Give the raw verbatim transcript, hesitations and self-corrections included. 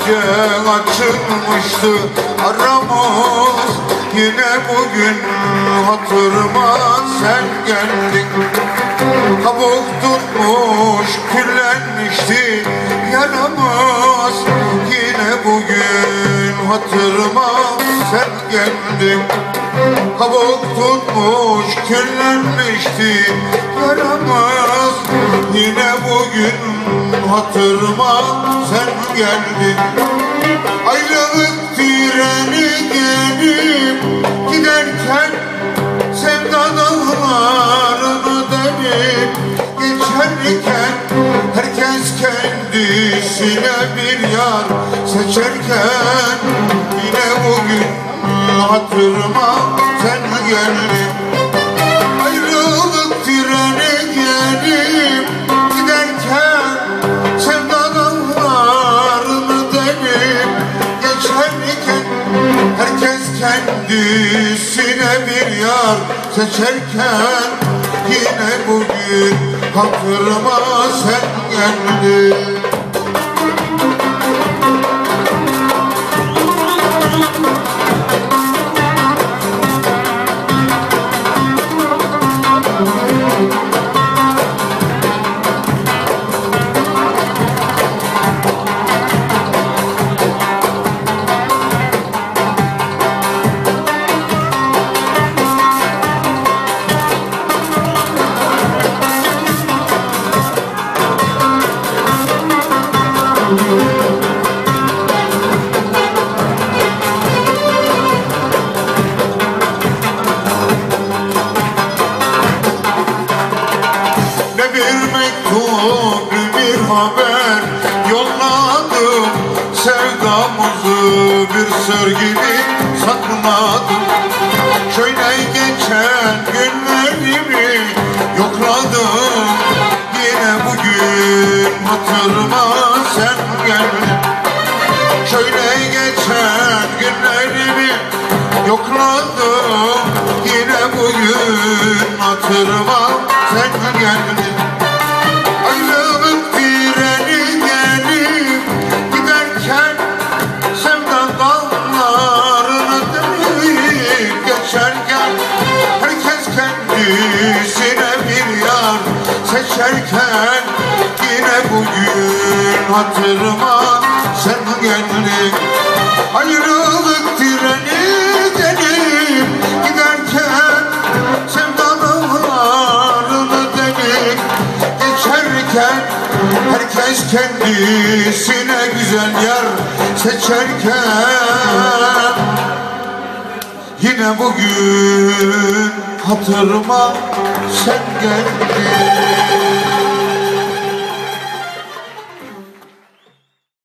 önce açılmıştı aramız. Yine bugün hatırıma sen geldin. Kabuk tutmuş küllenmişti yaramız. Yine bugün hatırıma sen geldin. Kabuk tutmuş küllenmişti yaramız. Yine bugün hatırıma sen geldin. Ayrılık treni gelip giderken sevda dağlarını delip geçerken herkes kendisine bir yar seçerken yine bugün hatırıma sen geldin. Ayrılık treni gelip giderken sevda dağlarını delip geçerken herkes kendisine bir yar seçerken yine bugün hatırıma sen geldin. Ne bir mektup bir haber yolladım, sevdamızı bir sır gibi sakladım. Şöyle geçen günlerimi yokladım, yine bugün hatırıma sen geldin. Şöyle geçen günlerimi yokladım, yine bugün hatırıma sen geldin. Ayrılık treni gelip giderken sevda dağlarını delip geçerken herkes kendisine bir yar seçerken yine bugün hatırıma sen geldin. Ayrılık treni gelip giderken sevda dağlarını delip geçerken herkes kendisine güzel yar seçerken yine bugün hatırıma sen geldin.